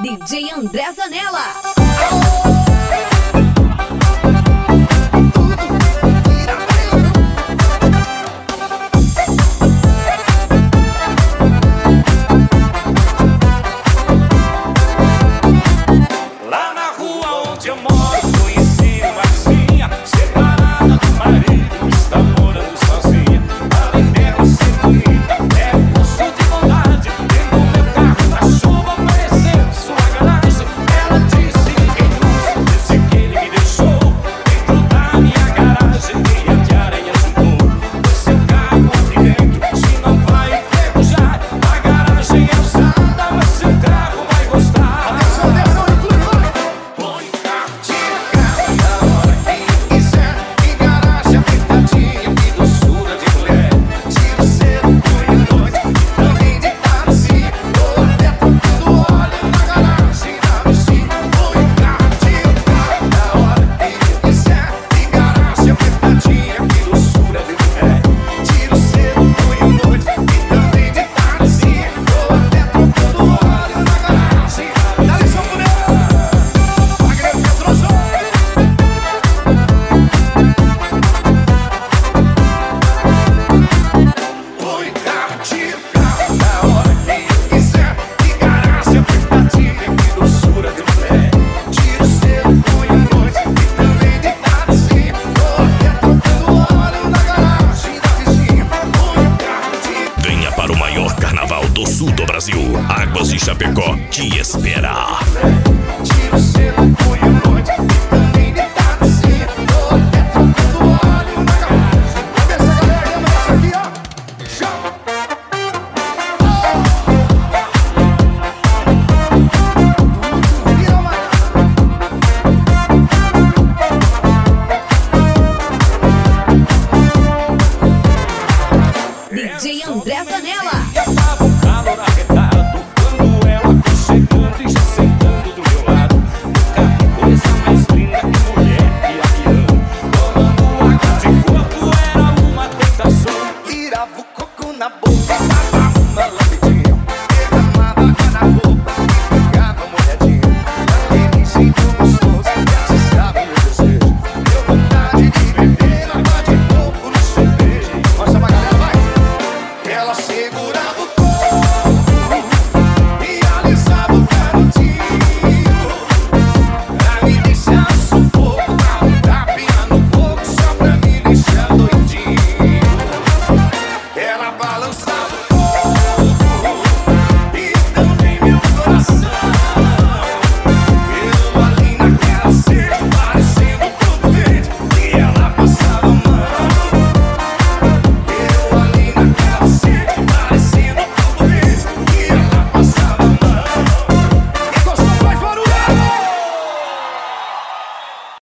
DJ André Zanella. Lá na rua onde eu moro, conheci uma vizinha separada do marido, está morando sozinha. Além dela ser bonita, é pulso de bondade. Dentro do meu carro, a chuva apareceu, sua garagem. Ela disse que não, disse que ele me deixou dentro da minha garagem. Teia de aranha juntou o seu carro aqui dentro. Se não vai enferrujar, a garagem é usada, mas seu carro vai gostar. Põe o carro, tira a cara na hora que quiser. Que garagem apertadinha, que doçura de mulher. Tira cedo, põe à noite, também de tardezinha. Ou até trocando óleo na garagem da vizinha. Põe o carro, tira a cara na hora que quiser. Que garagem apertadinha, que doçura de mulher. Tira cedo, põe à noite, também de tardezinha. Ou até trocando óleo na garagem da vizinha. Põe o carro, tira o carro na hora que quiser. Que garagem apertadinha, que doçura de mulher. Tira cedo, põe à noite e também de tardezinha. Ou até trocando óleo na garagem da vizinha. Põe o carro, tira. Venha para o maior carnaval do sul do Brasil. Águas de Chapecó te espera.